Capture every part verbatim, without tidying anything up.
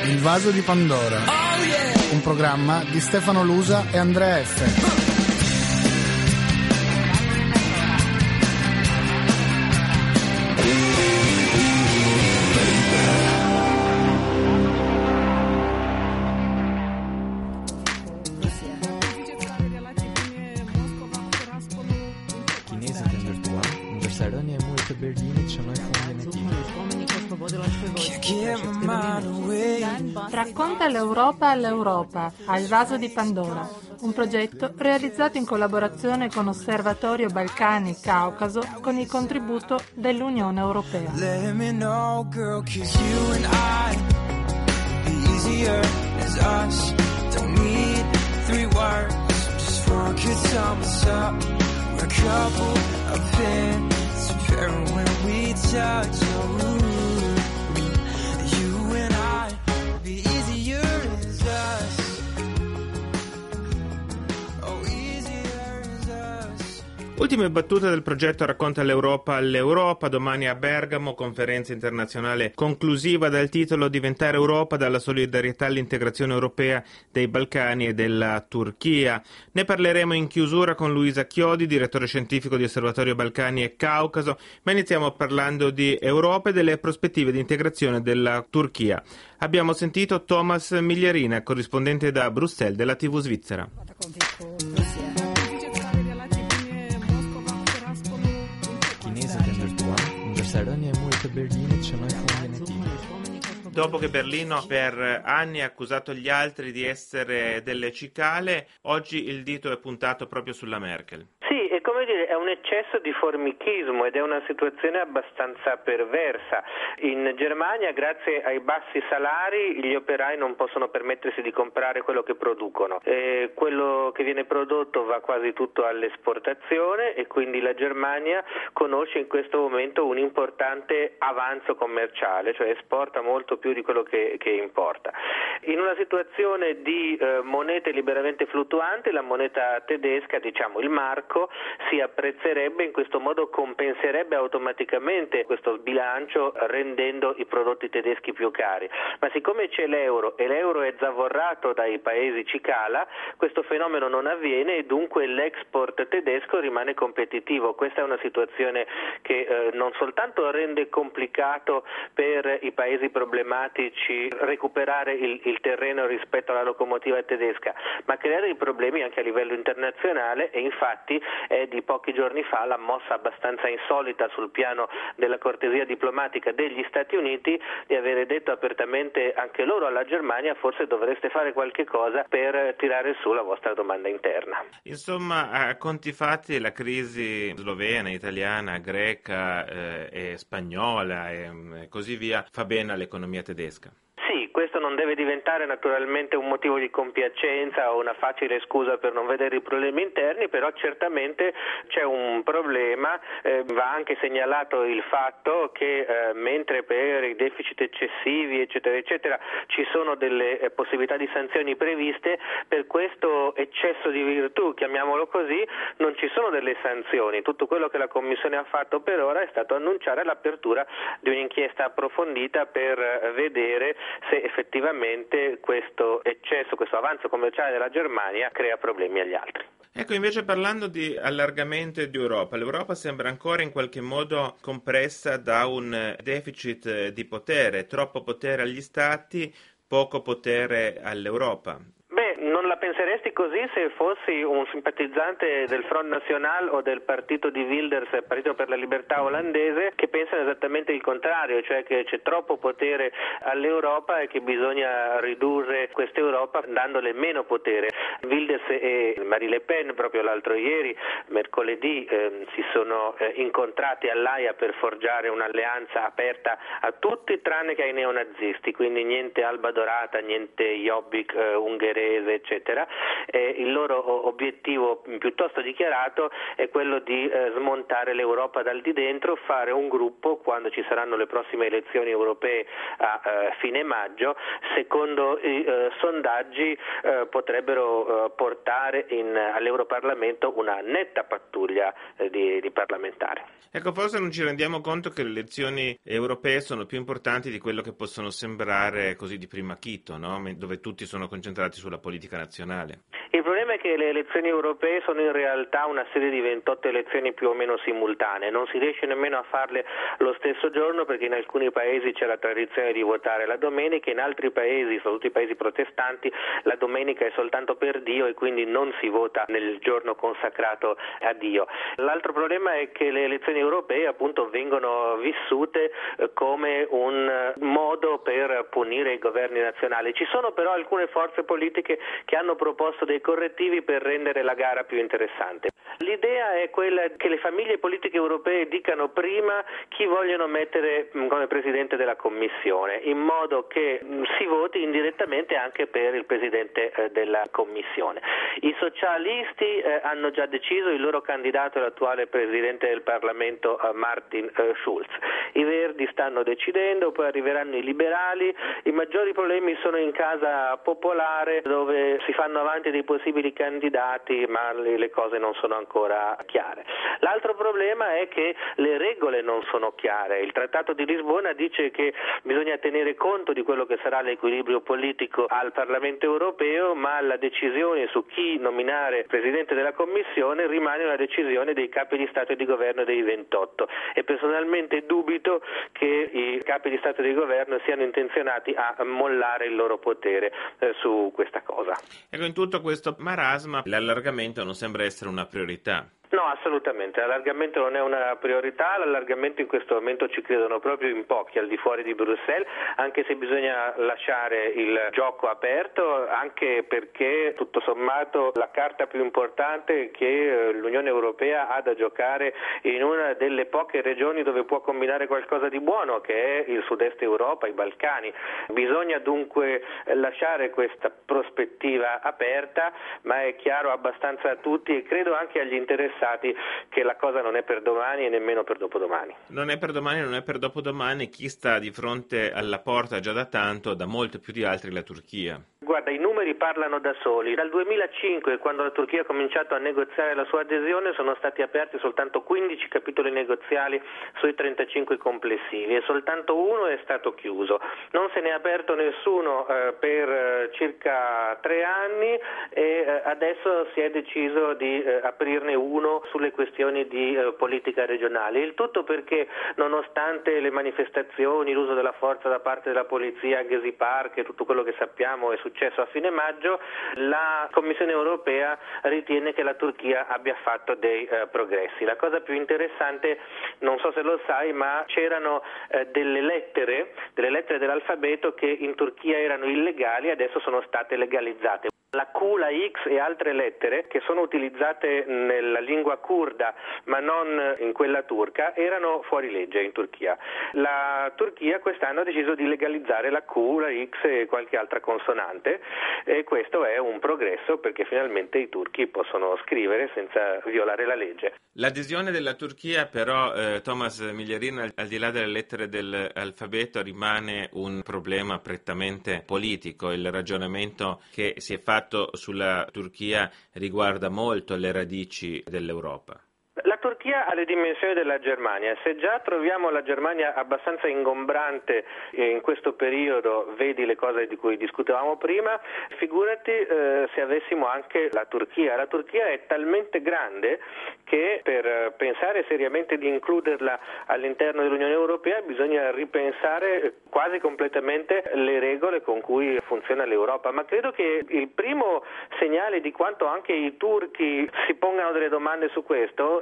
Il vaso di Pandora. Un programma di Stefano Lusa e Andrea F. Racconta l'Europa all'Europa, al vaso di Pandora, un progetto realizzato in collaborazione con Osservatorio Balcani Caucaso con il contributo dell'Unione Europea. Ultime battute del progetto Racconta l'Europa all'Europa. Domani a Bergamo, conferenza internazionale conclusiva dal titolo Diventare Europa dalla solidarietà all'integrazione europea dei Balcani e della Turchia. Ne parleremo in chiusura con Luisa Chiodi, direttore scientifico di Osservatorio Balcani e Caucaso, ma iniziamo parlando di Europa e delle prospettive di integrazione della Turchia. Abbiamo sentito Thomas Migliarina, corrispondente da Bruxelles della tivù svizzera. Dopo che Berlino per anni ha accusato gli altri di essere delle cicale, oggi il dito è puntato proprio sulla Merkel. Sì, è come dire, è un eccesso di formichismo ed è una situazione abbastanza perversa. In Germania, grazie ai bassi salari, gli operai non possono permettersi di comprare quello che producono. E quello che viene prodotto va quasi tutto all'esportazione e quindi la Germania conosce in questo momento un importante avanzo commerciale, cioè esporta molto più di quello che, che importa. In una situazione di eh, monete liberamente fluttuanti, la moneta tedesca, diciamo il marco, si apprezzerebbe, in questo modo compenserebbe automaticamente questo sbilancio rendendo i prodotti tedeschi più cari. Ma siccome c'è l'euro e l'euro è zavorrato dai paesi cicala, questo fenomeno non avviene e dunque l'export tedesco rimane competitivo. Questa è una situazione che eh, non soltanto rende complicato per i paesi problematici recuperare il, il terreno rispetto alla locomotiva tedesca, ma crea dei problemi anche a livello internazionale e infatti è di pochi giorni fa la mossa abbastanza insolita sul piano della cortesia diplomatica degli Stati Uniti di avere detto apertamente anche loro alla Germania: forse dovreste fare qualche cosa per tirare su la vostra domanda interna. Insomma, a conti fatti la crisi slovena, italiana, greca eh, e spagnola e così via fa bene all'economia tedesca. Sì, questo non deve diventare naturalmente un motivo di compiacenza o una facile scusa per non vedere i problemi interni, però certamente c'è un problema. Eh, va anche segnalato il fatto che eh, mentre per i deficit eccessivi eccetera eccetera ci sono delle eh, possibilità di sanzioni previste, per questo eccesso di virtù, chiamiamolo così, non ci sono delle sanzioni. Tutto quello che la Commissione ha fatto per ora è stato annunciare l'apertura di un'inchiesta approfondita per eh, vedere se effettivamente questo eccesso, questo avanzo commerciale della Germania crea problemi agli altri. Ecco, invece parlando di allargamento di Europa, l'Europa sembra ancora in qualche modo compressa da un deficit di potere, troppo potere agli Stati, poco potere all'Europa. Beh, non la penseresti così se fossi un simpatizzante del Front National o del partito di Wilders, Partito per la Libertà olandese, che pensano esattamente il contrario, cioè che c'è troppo potere all'Europa e che bisogna ridurre questa Europa dandole meno potere. Wilders e Marine Le Pen proprio l'altro ieri, mercoledì, eh, si sono eh, incontrati all'Aia per forgiare un'alleanza aperta a tutti tranne che ai neonazisti, quindi niente Alba Dorata, niente Jobbik eh, ungherese, eccetera. eccetera. Eh, il loro obiettivo piuttosto dichiarato è quello di eh, smontare l'Europa dal di dentro, fare un gruppo quando ci saranno le prossime elezioni europee a eh, fine maggio. Secondo i eh, sondaggi eh, potrebbero eh, portare in, all'Europarlamento una netta pattuglia eh, di, di parlamentari. Ecco, forse non ci rendiamo conto che le elezioni europee sono più importanti di quello che possono sembrare così di primo acchito, no? Dove tutti sono concentrati sulla politica nazionale. Il problema è che le elezioni europee sono in realtà una serie di ventotto elezioni più o meno simultanee, non si riesce nemmeno a farle lo stesso giorno perché in alcuni paesi c'è la tradizione di votare la domenica, in altri paesi, soprattutto i paesi protestanti, la domenica è soltanto per Dio e quindi non si vota nel giorno consacrato a Dio. L'altro problema è che le elezioni europee appunto vengono vissute come un modo per punire i governi nazionali. Ci sono però alcune forze politiche che hanno proposto dei correttivi per rendere la gara più interessante. L'idea è quella che le famiglie politiche europee dicano prima chi vogliono mettere come presidente della Commissione, in modo che si voti indirettamente anche per il presidente della Commissione. I socialisti eh, hanno già deciso il loro candidato è l'attuale presidente del Parlamento eh, Martin eh, Schulz. I Verdi stanno decidendo, poi arriveranno i liberali. I maggiori problemi sono in casa popolare, dove si fanno avanti dei possibili candidati ma le, le cose non sono ancora chiare. L'altro problema è che le regole non sono chiare. Il Trattato di Lisbona dice che bisogna tenere conto di quello che sarà l'equilibrio politico al Parlamento europeo, ma la decisione su chi nominare presidente della Commissione rimane una decisione dei capi di Stato e di Governo dei ventotto e personalmente dubito che i capi di Stato e di Governo siano intenzionati a mollare il loro potere eh, su questa cosa. Ecco, in tutto questo marasma l'allargamento non sembra essere una priorità. No, assolutamente, l'allargamento non è una priorità, l'allargamento in questo momento ci credono proprio in pochi al di fuori di Bruxelles, anche se bisogna lasciare il gioco aperto, anche perché tutto sommato la carta più importante che l'Unione Europea ha da giocare in una delle poche regioni dove può combinare qualcosa di buono, che è il sud-est Europa, i Balcani. Bisogna dunque lasciare questa prospettiva aperta, ma è chiaro abbastanza a tutti e credo anche agli interessati che la cosa non è per domani e nemmeno per dopodomani. Non è per domani, non è per dopodomani. Chi sta di fronte alla porta già da tanto, da molto più di altri, la Turchia. Guarda, i numeri parlano da soli. Dal duemilacinque, quando la Turchia ha cominciato a negoziare la sua adesione, sono stati aperti soltanto quindici capitoli negoziali sui trentacinque complessivi e soltanto uno è stato chiuso. Non se ne è aperto nessuno eh, per eh, circa tre anni e eh, adesso si è deciso di eh, aprirne uno sulle questioni di eh, politica regionale. Il tutto perché, nonostante le manifestazioni, l'uso della forza da parte della polizia a Gezi Park e tutto quello che sappiamo è successo a fine maggio, la Commissione europea ritiene che la Turchia abbia fatto dei eh, progressi. La cosa più interessante, non so se lo sai, ma c'erano eh, delle lettere, delle lettere dell'alfabeto che in Turchia erano illegali e adesso sono state legalizzate. La Q, la X e altre lettere che sono utilizzate nella lingua curda ma non in quella turca erano fuori legge in Turchia. La Turchia quest'anno ha deciso di legalizzare la Q, la X e qualche altra consonante e questo è un progresso perché finalmente i turchi possono scrivere senza violare la legge. L'adesione della Turchia però, eh, Thomas Miglierin, al, al di là delle lettere dell'alfabeto rimane un problema prettamente politico. Il ragionamento che si è fatto sulla Turchia riguarda molto le radici dell'Europa. La Turchia ha le dimensioni della Germania. Se già troviamo la Germania abbastanza ingombrante in questo periodo, vedi le cose di cui discutevamo prima, figurati eh, se avessimo anche la Turchia. La Turchia è talmente grande che per pensare seriamente di includerla all'interno dell'Unione Europea bisogna ripensare quasi completamente le regole con cui funziona l'Europa. Ma credo che il primo segnale di quanto anche i turchi si pongano delle domande su questo sia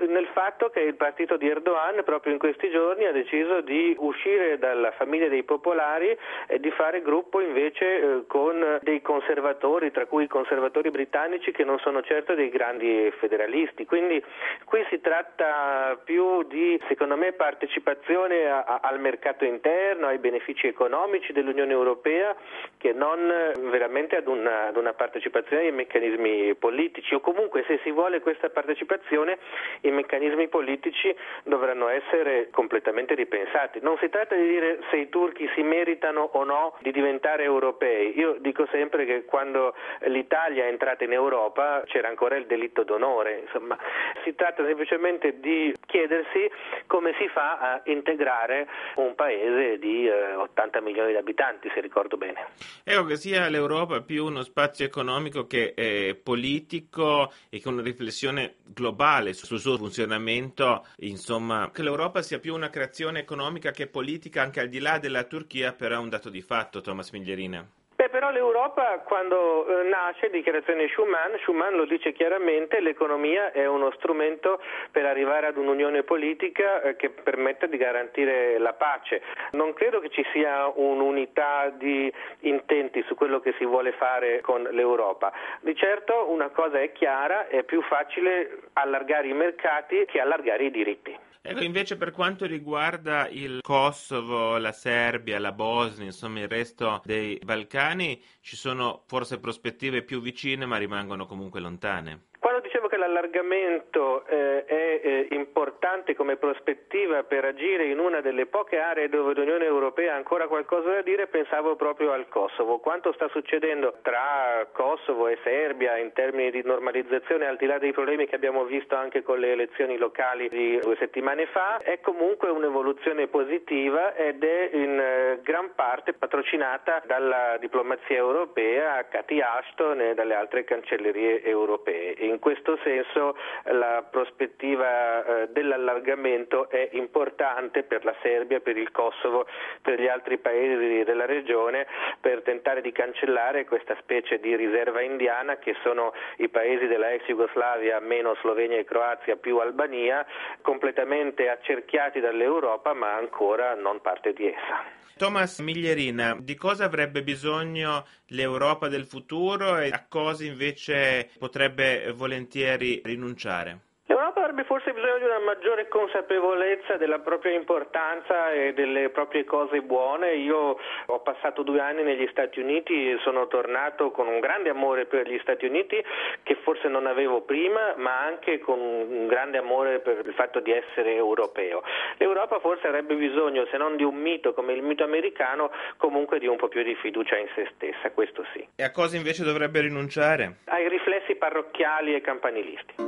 nel fatto che il partito di Erdogan proprio in questi giorni ha deciso di uscire dalla famiglia dei popolari e di fare gruppo invece eh, con dei conservatori, tra cui i conservatori britannici che non sono certo dei grandi federalisti. Quindi qui si tratta più di, secondo me, partecipazione a, a, al mercato interno, ai benefici economici dell'Unione Europea, che non veramente ad una, ad una partecipazione ai meccanismi politici, o comunque, se si vuole questa partecipazione, i meccanismi politici dovranno essere completamente ripensati. Non si tratta di dire se i turchi si meritano o no di diventare europei. Io dico sempre che quando l'Italia è entrata in Europa c'era ancora il delitto d'onore. Insomma, si tratta semplicemente di chiedersi come si fa a integrare un paese di eh, ottanta milioni di abitanti, se ricordo bene. Ecco, che sia l'Europa più uno spazio economico che eh, politico e con una riflessione globale sul suo funzionamento, insomma, che l'Europa sia più una creazione economica che politica anche al di là della Turchia, però è un dato di fatto, Thomas Miglierina. Beh, però l'Europa quando eh, nasce, dichiarazione Schuman, Schuman lo dice chiaramente, l'economia è uno strumento per arrivare ad un'unione politica eh, che permetta di garantire la pace. Non credo che ci sia un'unità di intenti su quello che si vuole fare con l'Europa. Di certo una cosa è chiara, è più facile allargare i mercati che allargare i diritti. Ecco, invece per quanto riguarda il Kosovo, la Serbia, la Bosnia, insomma il resto dei Balcani, ci sono forse prospettive più vicine ma rimangono comunque lontane. Quando dicevo che l'allargamento eh, è eh, importante come prospettiva per agire in una delle poche aree dove l'Unione Europea ha ancora qualcosa da dire, pensavo proprio al Kosovo. Quanto sta succedendo tra Kosovo e Serbia in termini di normalizzazione, al di là dei problemi che abbiamo visto anche con le elezioni locali di due settimane fa, è comunque un'evoluzione positiva ed è in eh, gran parte patrocinata dalla diplomazia europea, Cathy Ashton e dalle altre cancellerie europee. In questo senso la prospettiva eh, dell'allargamento è importante per la Serbia, per il Kosovo, per gli altri paesi della regione, per tentare di cancellare questa specie di riserva indiana che sono i paesi della ex Jugoslavia meno Slovenia e Croazia più Albania, completamente accerchiati dall'Europa ma ancora non parte di essa. Thomas Miglierina, di cosa avrebbe bisogno l'Europa del futuro e a cosa invece potrebbe volentieri rinunciare? L'Europa avrebbe forse bisogno di una maggiore consapevolezza della propria importanza e delle proprie cose buone. Io ho passato due anni negli Stati Uniti e sono tornato con un grande amore per gli Stati Uniti che forse non avevo prima, ma anche con un grande amore per il fatto di essere europeo. L'Europa forse avrebbe bisogno, se non di un mito come il mito americano, comunque di un po' più di fiducia in se stessa, questo sì. E a cosa invece dovrebbe rinunciare? Ai riflessi parrocchiali e campanilisti.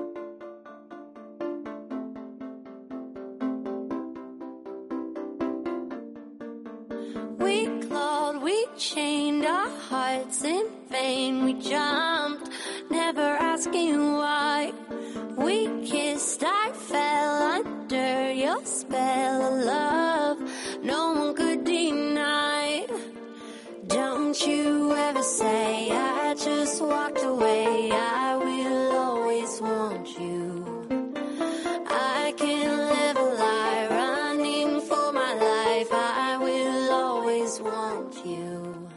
We clawed, we chained our hearts in vain. We jumped, never asking why. We kissed, I fell under your spell of love. No one could deny. Don't you ever say I just walked away. I will always want you. I can't live a lie running for my life. I will always want you.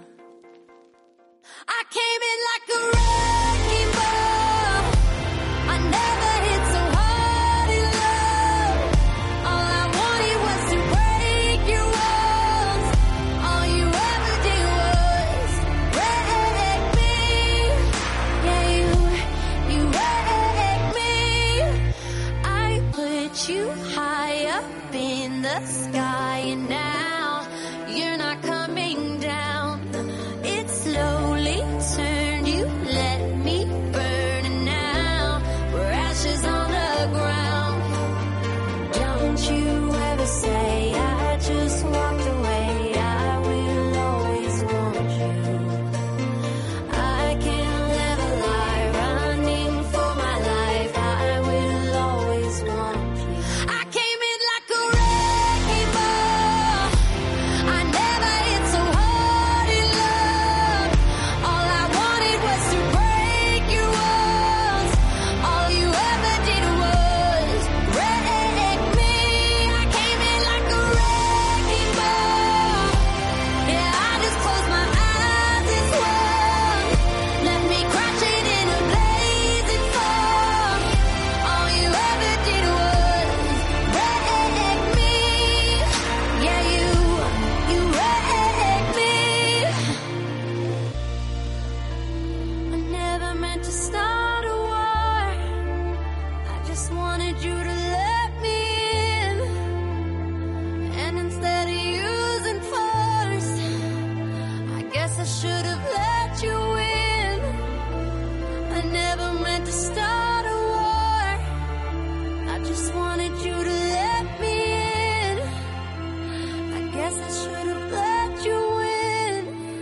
I came in like a wrecking ball. I never hit so hard in love. All I wanted was to break your walls. All you ever did was wreck me. Yeah, you, you wrecked me. I put you high up in the sky and now you're not coming down. It slowly turned you guess I should have let you in. I never meant to start a war. I just wanted you to let me in. I guess I should have let you in.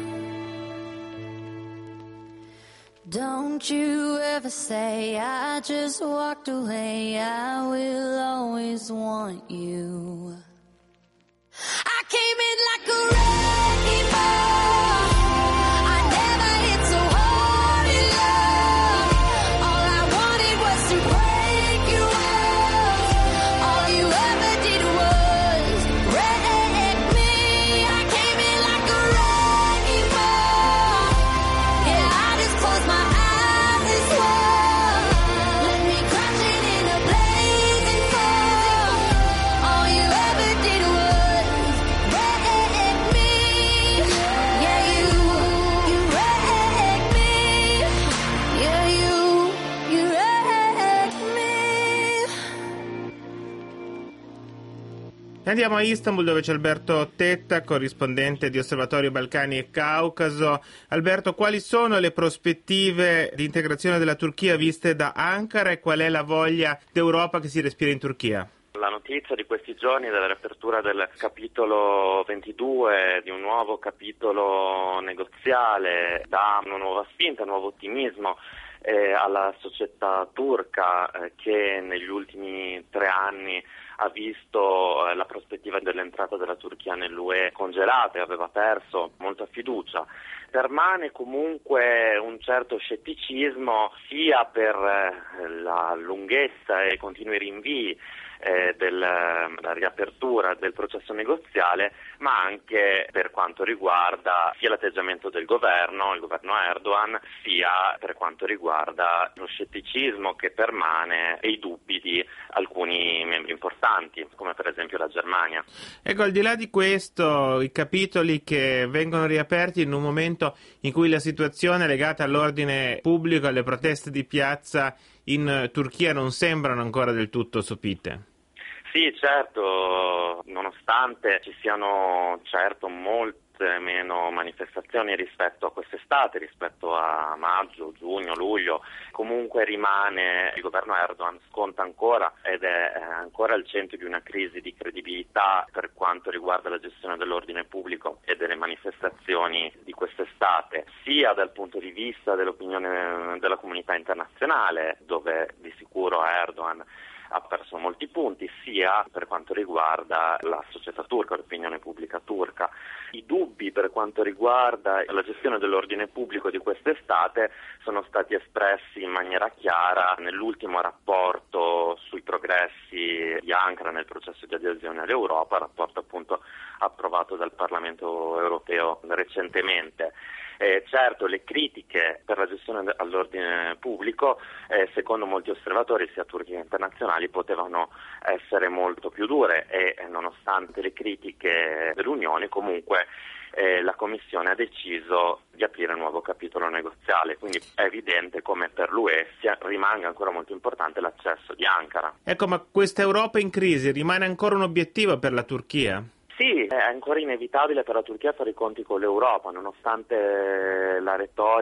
Don't you ever say I just walked away. I will always want you. I came in like a wrecking ball. I never hit so hard in love. All I wanted was to break you off. All you ever did was wreck me. I came in like a wrecking ball. Yeah, I just closed my eyes and swore. Let me crashing in a blazing fall. All you ever did was Andiamo a Istanbul, dove c'è Alberto Tetta, corrispondente di Osservatorio Balcani e Caucaso. Alberto, quali sono le prospettive di integrazione della Turchia viste da Ankara e qual è la voglia d'Europa che si respira in Turchia? La notizia di questi giorni della riapertura del capitolo ventidue, di un nuovo capitolo negoziale, dà una nuova spinta, un nuovo ottimismo eh, alla società turca eh, che negli ultimi tre anni ha visto eh, la prospettiva dell'entrata della Turchia nell'U E congelata e aveva perso molta fiducia. Permane comunque un certo scetticismo sia per eh, la lunghezza e i continui rinvii eh, della riapertura del processo negoziale, ma anche per quanto riguarda sia l'atteggiamento del governo, il governo Erdogan, sia per quanto riguarda lo scetticismo che permane e i dubbi di alcuni membri importanti, come per esempio la Germania. Ecco, al di là di questo, i capitoli che vengono riaperti in un momento in cui la situazione legata all'ordine pubblico, alle proteste di piazza in Turchia non sembrano ancora del tutto sopite. Sì, certo, nonostante ci siano certo molte meno manifestazioni rispetto a quest'estate, rispetto a maggio, giugno, luglio, comunque rimane, il governo Erdogan sconta ancora ed è ancora al centro di una crisi di credibilità per quanto riguarda la gestione dell'ordine pubblico e delle manifestazioni di quest'estate, sia dal punto di vista dell'opinione della comunità internazionale, dove di sicuro Erdogan ha perso molti punti, sia per quanto riguarda la società turca, l'opinione pubblica turca. I dubbi per quanto riguarda la gestione dell'ordine pubblico di quest'estate sono stati espressi in maniera chiara nell'ultimo rapporto sui progressi di Ankara nel processo di adesione all'Europa, rapporto appunto approvato dal Parlamento europeo recentemente. Eh, certo, le critiche per la gestione all'ordine pubblico, eh, secondo molti osservatori, sia turchi che internazionali, potevano essere molto più dure e, eh, nonostante le critiche dell'Unione, comunque eh, la Commissione ha deciso di aprire un nuovo capitolo negoziale, quindi è evidente come per l'U E sia, rimanga ancora molto importante l'accesso di Ankara. Ecco, ma questa Europa in crisi rimane ancora un obiettivo per la Turchia? Sì, è ancora inevitabile per la Turchia fare i conti con l'Europa, nonostante la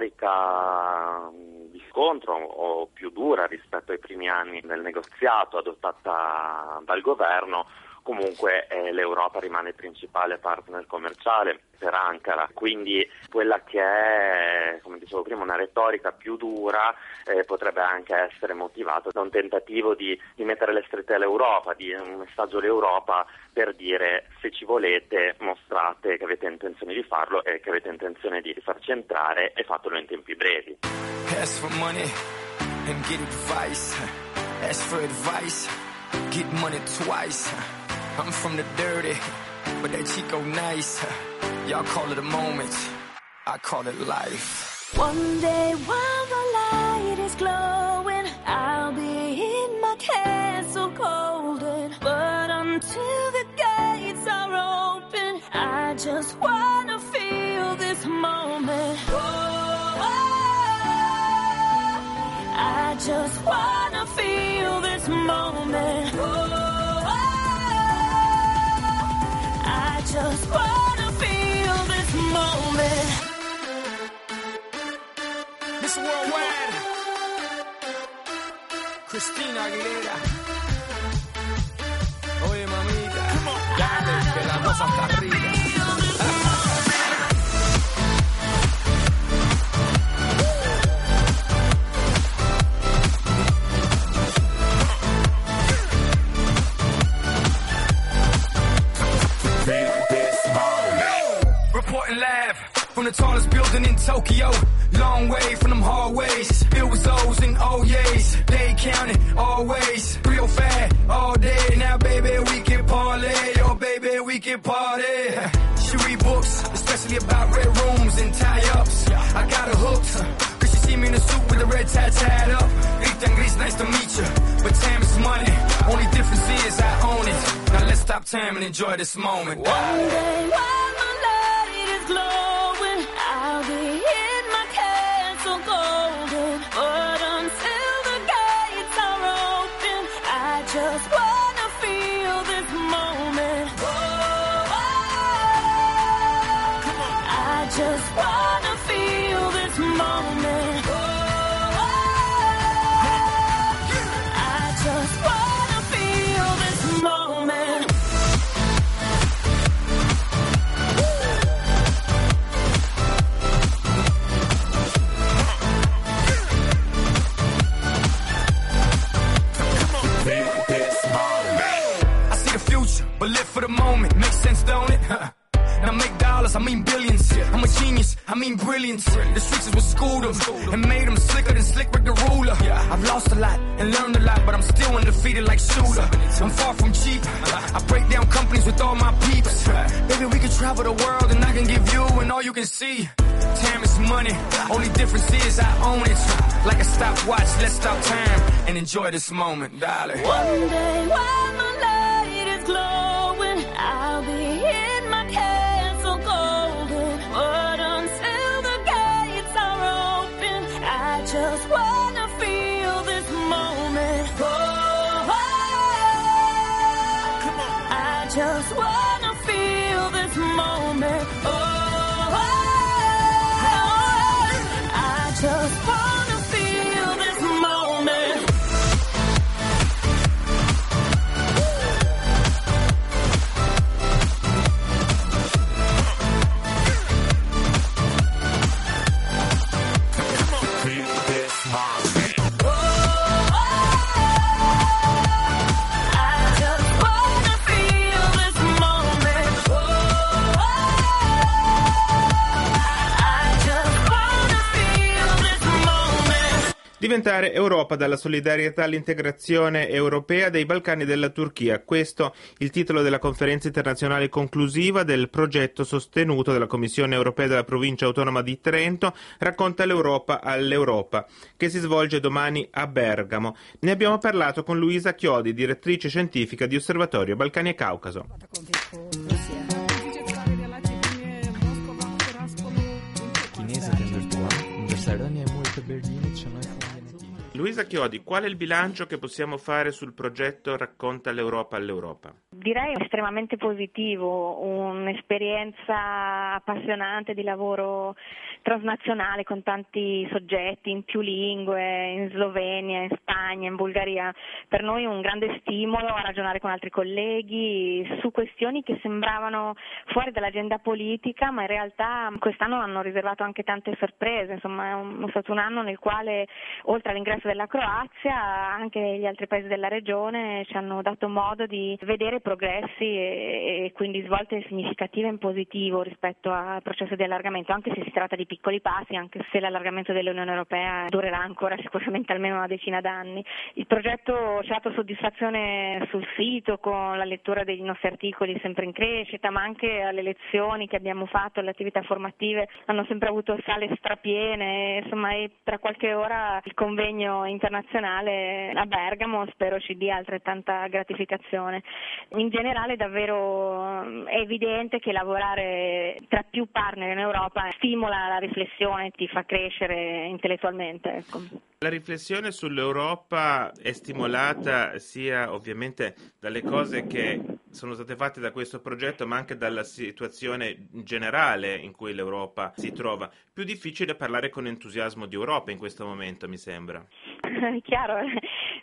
retorica di scontro o più dura rispetto ai primi anni del negoziato adottata dal governo. Comunque eh, l'Europa rimane il principale partner commerciale per Ankara, quindi quella che è, come dicevo prima, una retorica più dura eh, potrebbe anche essere motivata da un tentativo di, di mettere le strette all'Europa, di un messaggio all'Europa per dire: se ci volete mostrate che avete intenzione di farlo e che avete intenzione di farci entrare e fatelo in tempi brevi. Ask for money and get advice. Ask for advice, get money twice. I'm from the dirty, but that Chico nice. Y'all call it a moment, I call it life. One day while the light is glowing, I'll be in my castle golden. But until the gates are open, I just wanna feel this moment. Oh, I just wanna feel this moment. Oh, I just wanna feel this moment. Christina Aguilera. Oye, mamita, dale, que la cosa está rica. Reporting live from the tallest building in Tokyo. Long way from them hallways. It was O's and O's. They counted always. Real fat all day. Now, baby, we can parlay. Oh, baby, we can party. She read books, especially about red rooms and tie-ups. I got her hooked. Cause she see me in a suit with a red tie tied up. Rita and Grease, nice to meet you. But time is money. Only difference is I own it. Now let's stop time and enjoy this moment. One day while my light is glowing, I'll be in my castle golden. But until the gates are open, I just wanna feel this moment. Whoa, I just wanna feel this moment. Whoa, I just wanna feel this moment. But live for the moment, makes sense, don't it? Now make dollars, I mean billions. I'm a genius, I mean brilliance. The streets is what schooled them and made them slicker than Slick Rick the ruler. I've lost a lot and learned a lot, but I'm still undefeated like Shooter. I'm far from cheap. I break down companies with all my peeps. Baby, we can travel the world and I can give you and all you can see. Time is money, only difference is I own it. Like a stopwatch, let's stop time and enjoy this moment, darling. One day while my light is glowing, I'll be in my castle golden. But until the gates are open, I just wanna feel this moment. Oh, I just wanna feel this moment. Oh, I just wanna feel this moment. Diventare Europa dalla solidarietà all'integrazione europea dei Balcani della Turchia. Questo il titolo della conferenza internazionale conclusiva del progetto sostenuto dalla Commissione europea della provincia autonoma di Trento, Racconta l'Europa all'Europa, che si svolge domani a Bergamo. Ne abbiamo parlato con Luisa Chiodi, direttrice scientifica di Osservatorio Balcani e Caucaso. Luisa Chiodi, qual è il bilancio che possiamo fare sul progetto Racconta l'Europa all'Europa? Direi estremamente positivo, un'esperienza appassionante di lavoro transnazionale con tanti soggetti in più lingue, in Slovenia, in Spagna, in Bulgaria. Per noi un grande stimolo a ragionare con altri colleghi su questioni che sembravano fuori dall'agenda politica, ma in realtà quest'anno hanno riservato anche tante sorprese. Insomma, è, un, è stato un anno nel quale, oltre all'ingresso della Croazia, anche gli altri paesi della regione ci hanno dato modo di vedere progressi e, e quindi svolte significative in positivo rispetto al processo di allargamento, anche se si tratta di piccoli passi, anche se l'allargamento dell'Unione Europea durerà ancora sicuramente almeno una decina d'anni. Il progetto ci ha dato soddisfazione sul sito con la lettura dei nostri articoli sempre in crescita, ma anche alle lezioni che abbiamo fatto, le attività formative hanno sempre avuto sale strapiene, insomma, e tra qualche ora il convegno internazionale a Bergamo spero ci dia altrettanta gratificazione. In generale davvero è evidente che lavorare tra più partner in Europa stimola la riflessione, ti fa crescere intellettualmente. Ecco. La riflessione sull'Europa è stimolata sia ovviamente dalle cose che sono state fatte da questo progetto, ma anche dalla situazione generale in cui l'Europa si trova. Più difficile parlare con entusiasmo di Europa in questo momento, mi sembra. Chiaro,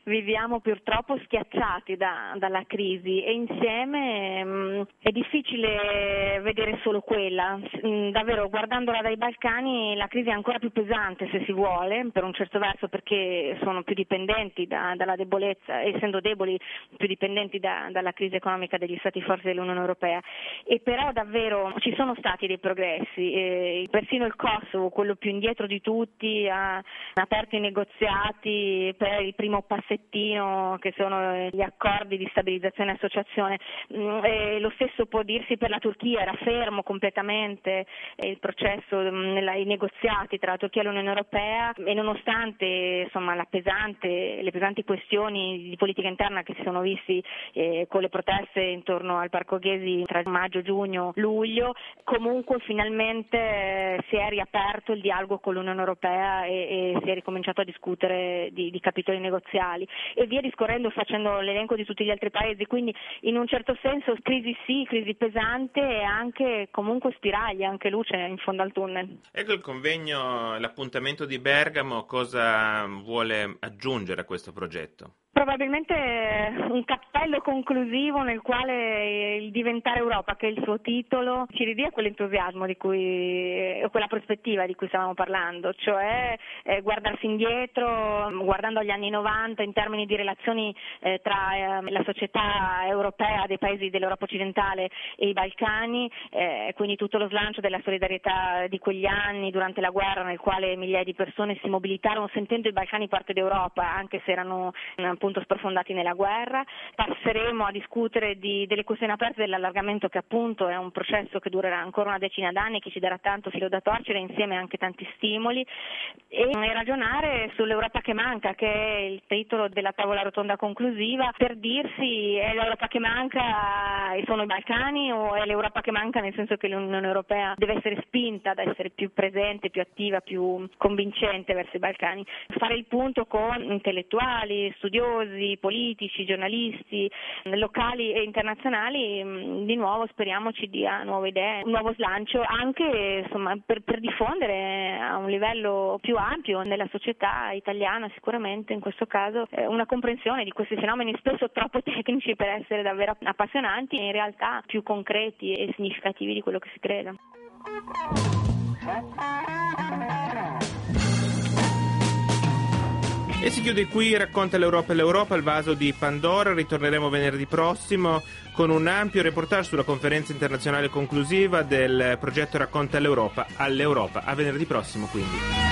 viviamo purtroppo schiacciati da, dalla crisi e insieme mh, è difficile vedere solo quella. Mh, davvero, guardandola dai Balcani, la crisi è ancora più pesante, se si vuole, per un certo verso, perché sono più dipendenti da, dalla debolezza, essendo deboli più dipendenti da, dalla crisi economica degli Stati forti dell'Unione Europea. E però davvero ci sono stati dei progressi, eh, persino il Kosovo, quello più indietro di tutti, ha aperto i negoziati per il primo passettino che sono gli accordi di stabilizzazione e associazione. Mm, e lo stesso può dirsi per la Turchia, era fermo completamente il processo, nella, i negoziati tra la Turchia e l'Unione Europea, e nonostante insomma la pesante, le pesanti questioni di politica interna che si sono visti eh, con le proteste intorno al Parco Ghezi tra maggio, giugno, luglio, comunque finalmente eh, si è riaperto il dialogo con l'Unione Europea e, e si è ricominciato a discutere di, di capitoli negoziali e via discorrendo, facendo l'elenco di tutti gli altri paesi. Quindi in un certo senso crisi sì, crisi pesante e anche comunque spiragli, anche luce in fondo al tunnel. Ecco il convegno, l'appuntamento di Bergamo, cosa vuole aggiungere a questo progetto? Probabilmente un cappello conclusivo nel quale il diventare Europa, che è il suo titolo, ci ridia quell'entusiasmo di cui, quella prospettiva di cui stavamo parlando, cioè eh, guardarsi indietro, guardando agli anni novanta in termini di relazioni eh, tra eh, la società europea dei paesi dell'Europa occidentale e i Balcani, eh, quindi tutto lo slancio della solidarietà di quegli anni durante la guerra nel quale migliaia di persone si mobilitarono sentendo i Balcani parte d'Europa, anche se erano appunto sprofondati nella guerra. Passeremo a discutere di, delle questioni aperte dell'allargamento, che appunto è un processo che durerà ancora una decina d'anni, che ci darà tanto filo da torcere, insieme anche tanti stimoli, e ragionare sull'Europa che manca, che è il titolo della tavola rotonda conclusiva, per dirsi: è l'Europa che manca e sono i Balcani, o è l'Europa che manca nel senso che l'Unione Europea deve essere spinta ad essere più presente, più attiva, più convincente verso i Balcani. Fare il punto con intellettuali, studiosi, politici, giornalisti locali e internazionali, di nuovo speriamo ci dia nuove idee, un nuovo slancio anche insomma per, per diffondere a un livello più ampio nella società italiana, sicuramente in questo caso eh, una comprensione di questi fenomeni spesso troppo tecnici per essere davvero appassionanti e in realtà più concreti e significativi di quello che si crede. E si chiude qui Racconta l'Europa e l'Europa, il vaso di Pandora. Ritorneremo venerdì prossimo con un ampio reportage sulla conferenza internazionale conclusiva del progetto Racconta l'Europa all'Europa. A venerdì prossimo quindi.